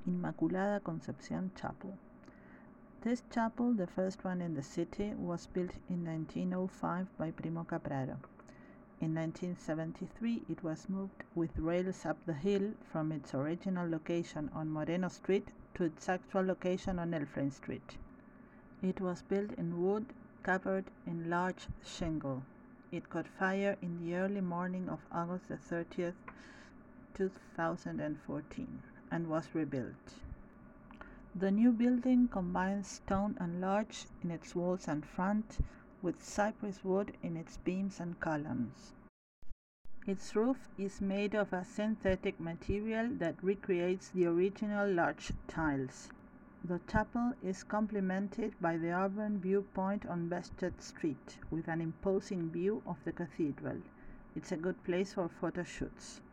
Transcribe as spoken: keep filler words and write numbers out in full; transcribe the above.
Inmaculada Concepción Chapel. This chapel, the first one in the city, was built in nineteen oh five by Primo Capraro. In nineteen seventy-three, it was moved with rails up the hill from its original location on Moreno Street to its actual location on Elframe Street. It was built in wood covered in large shingle. It caught fire in the early morning of August the thirtieth, two thousand fourteen, and was rebuilt. The new building combines stone and larch in its walls and front with cypress wood in its beams and columns. Its roof is made of a synthetic material that recreates the original larch tiles. The chapel is complemented by the urban viewpoint on Bested Street with an imposing view of the cathedral. It's a good place for photo shoots.